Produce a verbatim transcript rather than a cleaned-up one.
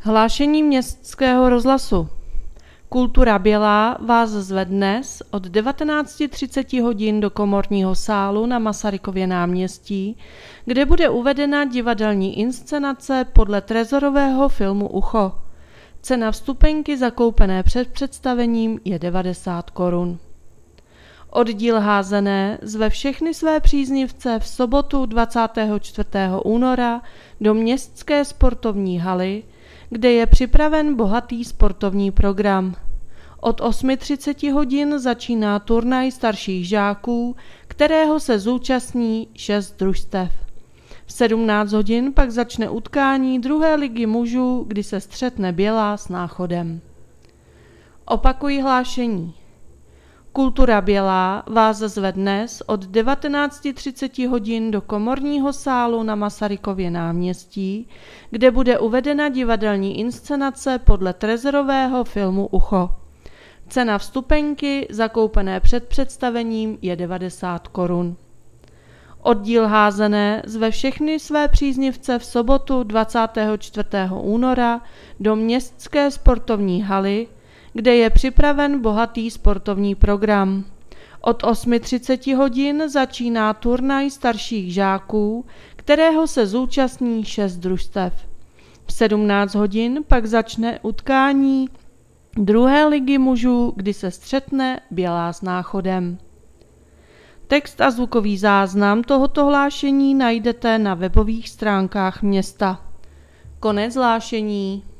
Hlášení Městského rozhlasu. Kultura Bělá vás zve dnes od devatenáct třicet hodin do komorního sálu na Masarykově náměstí, kde bude uvedena divadelní inscenace podle trezorového filmu Ucho. Cena vstupenky zakoupené před představením je devadesát korun. Oddíl Házené zve všechny své příznivce v sobotu dvacátého čtvrtého února do Městské sportovní haly, kde je připraven bohatý sportovní program. Od osm třicet hodin začíná turnaj starších žáků, kterého se zúčastní šest družstev. V sedmnáct hodin pak začne utkání druhé ligy mužů, kdy se střetne Bělá s Náchodem. Opakuji hlášení. Kultura Bělá vás zve dnes od devatenáct třicet hodin do komorního sálu na Masarykově náměstí, kde bude uvedena divadelní inscenace podle trezorového filmu Ucho. Cena vstupenky zakoupené před představením je devadesát korun. Oddíl Házené zve všechny své příznivce v sobotu dvacátého čtvrtého února do Městské sportovní haly, kde je připraven bohatý sportovní program. Od osm třicet hodin začíná turnaj starších žáků, kterého se zúčastní šest družstev. V sedmnáct hodin pak začne utkání druhé ligy mužů, kdy se střetne Bělá s Náchodem. Text a zvukový záznam tohoto hlášení najdete na webových stránkách města. Konec hlášení.